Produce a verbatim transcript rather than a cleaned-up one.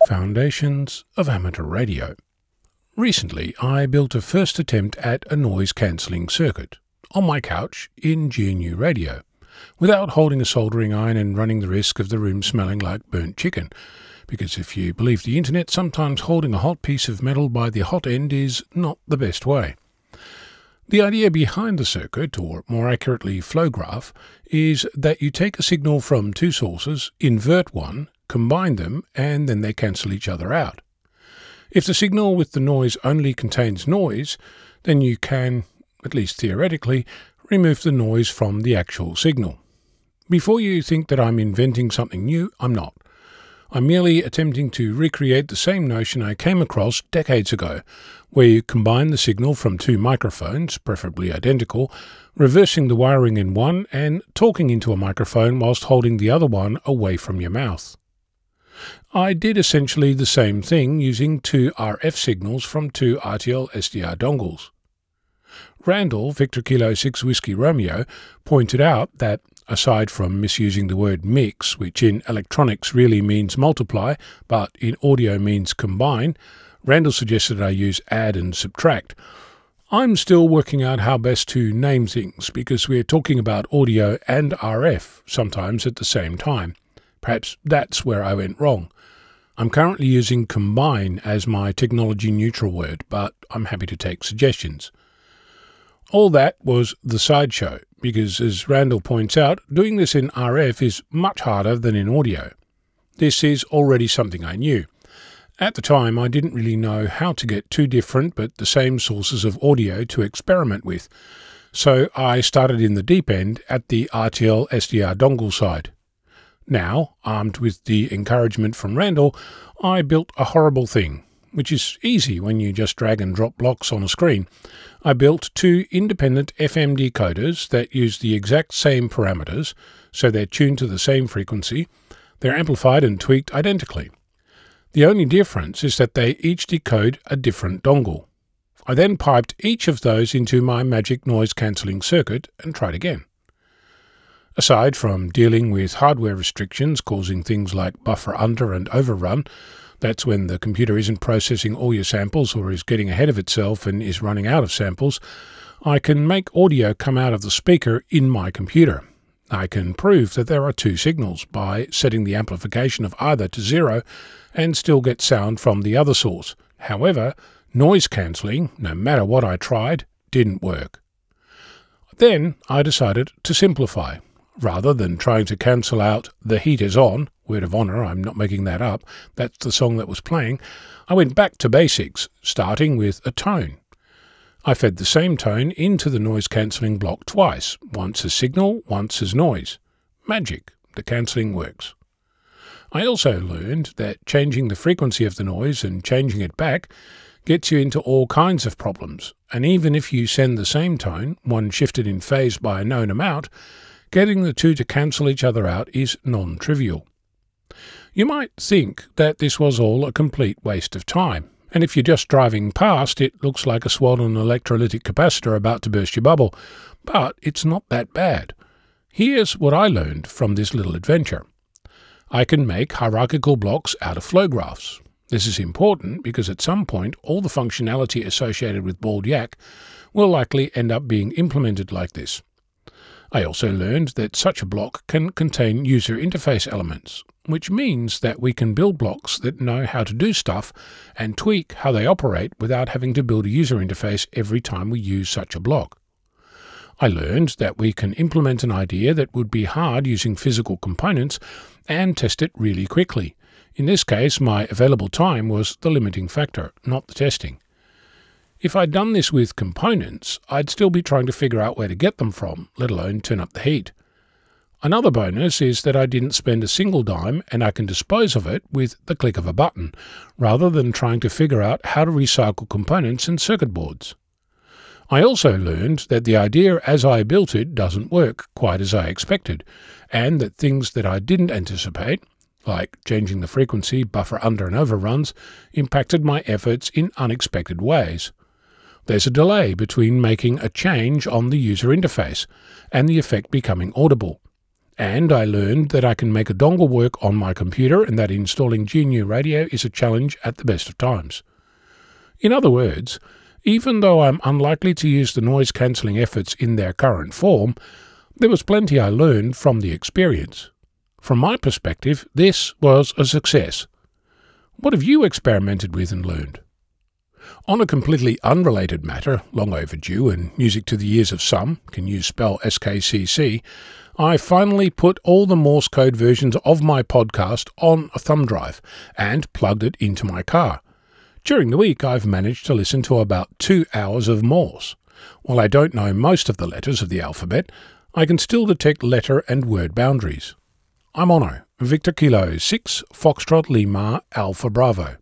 Foundations of Amateur Radio. Recently, I built a first attempt at a noise-cancelling circuit on my couch in G N U Radio, without holding a soldering iron and running the risk of the room smelling like burnt chicken, because if you believe the internet, sometimes holding a hot piece of metal by the hot end is not the best way. The idea behind the circuit, or more accurately flow graph, is that you take a signal from two sources, invert one, combine them, and then they cancel each other out. If the signal with the noise only contains noise, then you can, at least theoretically, remove the noise from the actual signal. Before you think that I'm inventing something new, I'm not. I'm merely attempting to recreate the same notion I came across decades ago, where you combine the signal from two microphones, preferably identical, reversing the wiring in one and talking into a microphone whilst holding the other one away from your mouth. I did essentially the same thing using two R F signals from two R T L S D R dongles. Randall, Victor Kilo six Whiskey Romeo, pointed out that, aside from misusing the word mix, which in electronics really means multiply, but in audio means combine, Randall suggested I use add and subtract. I'm still working out how best to name things, because we're talking about audio and R F, sometimes at the same time. Perhaps that's where I went wrong. I'm currently using combine as my technology-neutral word, but I'm happy to take suggestions. All that was the sideshow, because as Randall points out, doing this in R F is much harder than in audio. This is already something I knew. At the time, I didn't really know how to get two different but the same sources of audio to experiment with, so I started in the deep end at the R T L S D R dongle side. Now, armed with the encouragement from Randall, I built a horrible thing, which is easy when you just drag and drop blocks on a screen. I built two independent F M decoders that use the exact same parameters, so they're tuned to the same frequency. They're amplified and tweaked identically. The only difference is that they each decode a different dongle. I then piped each of those into my magic noise-cancelling circuit and tried again. Aside from dealing with hardware restrictions causing things like buffer under and overrun, that's when the computer isn't processing all your samples or is getting ahead of itself and is running out of samples, I can make audio come out of the speaker in my computer. I can prove that there are two signals by setting the amplification of either to zero and still get sound from the other source. However, noise cancelling, no matter what I tried, didn't work. Then I decided to simplify. Rather than trying to cancel out "The Heat Is On," word of honour, I'm not making that up, that's the song that was playing, I went back to basics, starting with a tone. I fed the same tone into the noise-cancelling block twice, once as signal, once as noise. Magic, the cancelling works. I also learned that changing the frequency of the noise and changing it back gets you into all kinds of problems, and even if you send the same tone, one shifted in phase by a known amount, getting the two to cancel each other out is non-trivial. You might think that this was all a complete waste of time, and if you're just driving past, it looks like a swollen electrolytic capacitor about to burst your bubble, but it's not that bad. Here's what I learned from this little adventure. I can make hierarchical blocks out of flow graphs. This is important because at some point all the functionality associated with Bald Yak will likely end up being implemented like this. I also learned that such a block can contain user interface elements, which means that we can build blocks that know how to do stuff and tweak how they operate without having to build a user interface every time we use such a block. I learned that we can implement an idea that would be hard using physical components and test it really quickly. In this case, my available time was the limiting factor, not the testing. If I'd done this with components, I'd still be trying to figure out where to get them from, let alone turn up the heat. Another bonus is that I didn't spend a single dime and I can dispose of it with the click of a button, rather than trying to figure out how to recycle components and circuit boards. I also learned that the idea as I built it doesn't work quite as I expected, and that things that I didn't anticipate, like changing the frequency, buffer under and overruns, impacted my efforts in unexpected ways. There's a delay between making a change on the user interface and the effect becoming audible. And I learned that I can make a dongle work on my computer and that installing G N U Radio is a challenge at the best of times. In other words, even though I'm unlikely to use the noise-cancelling efforts in their current form, there was plenty I learned from the experience. From my perspective, this was a success. What have you experimented with and learned? On a completely unrelated matter, long overdue and music to the ears of some, can you spell S K C C, I finally put all the Morse code versions of my podcast on a thumb drive and plugged it into my car. During the week, I've managed to listen to about two hours of Morse. While I don't know most of the letters of the alphabet, I can still detect letter and word boundaries. I'm Onno, Victor Kilo six, Foxtrot Lima, Alpha Bravo.